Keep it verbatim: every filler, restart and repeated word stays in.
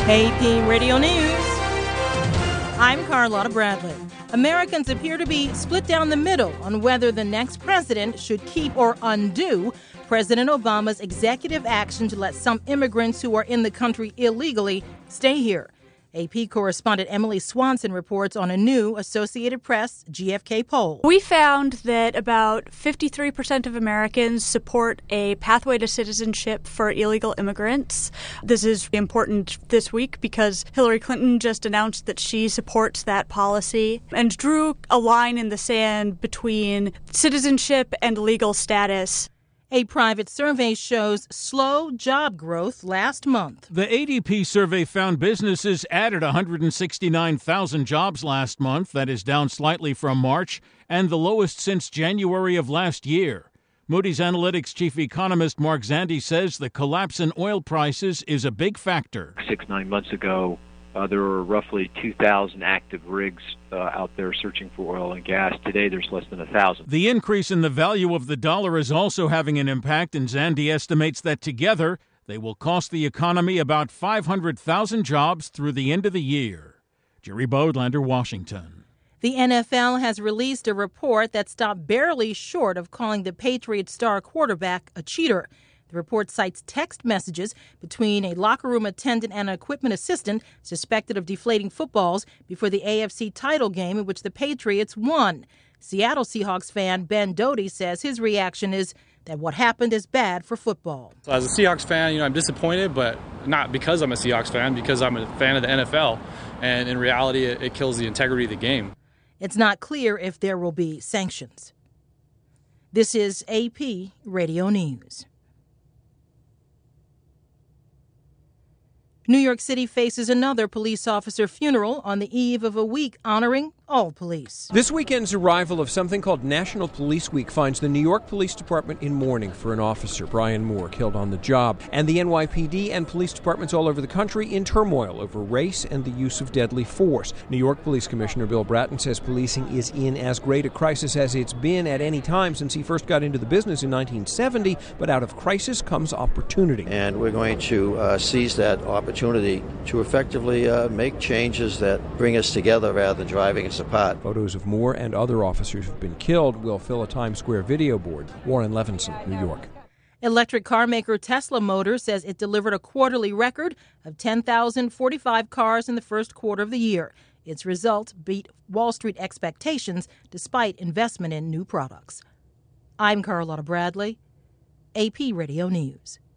A P Radio News. I'm Carlotta Bradley. Americans appear to be split down the middle on whether the next president should keep or undo President Obama's executive action to let some immigrants who are in the country illegally stay here. A P correspondent Emily Swanson reports on a new Associated Press G F K poll. We found that about fifty-three percent of Americans support a pathway to citizenship for illegal immigrants. This is important this week because Hillary Clinton just announced that she supports that policy and drew a line in the sand between citizenship and legal status. A private survey shows slow job growth last month. The A D P survey found businesses added one hundred sixty-nine thousand jobs last month. That is down slightly from March and the lowest since January of last year. Moody's Analytics chief economist Mark Zandi says the collapse in oil prices is a big factor. Six, nine months ago, uh, there were roughly two thousand active rigs uh, out there searching for oil and gas. Today, there's less than one thousand. The increase in the value of the dollar is also having an impact, and Zandi estimates that together they will cost the economy about five hundred thousand jobs through the end of the year. Jerry Bodlander, Washington. The N F L has released a report that stopped barely short of calling the Patriots star quarterback a cheater. The report cites text messages between a locker room attendant and an equipment assistant suspected of deflating footballs before the A F C title game in which the Patriots won. Seattle Seahawks fan Ben Doty says his reaction is that what happened is bad for football. So as a Seahawks fan, you know, I'm disappointed, but not because I'm a Seahawks fan, because I'm a fan of the N F L. And in reality, it, it kills the integrity of the game. It's not clear if there will be sanctions. This is A P Radio News. New York City faces another police officer funeral on the eve of a week honoring all police. This weekend's arrival of something called National Police Week finds the New York Police Department in mourning for an officer, Brian Moore, killed on the job, and the N Y P D and police departments all over the country in turmoil over race and the use of deadly force. New York Police Commissioner Bill Bratton says policing is in as great a crisis as it's been at any time since he first got into the business in nineteen seventy, but out of crisis comes opportunity. And we're going to uh, seize that opportunity to effectively uh, make changes that bring us together rather than driving us apart. Photos of Moore and other officers who've been killed will fill a Times Square video board. Warren Levinson, New York. Electric car maker Tesla Motors says it delivered a quarterly record of ten thousand forty-five cars in the first quarter of the year. Its result beat Wall Street expectations despite investment in new products. I'm Carlotta Bradley, A P Radio News.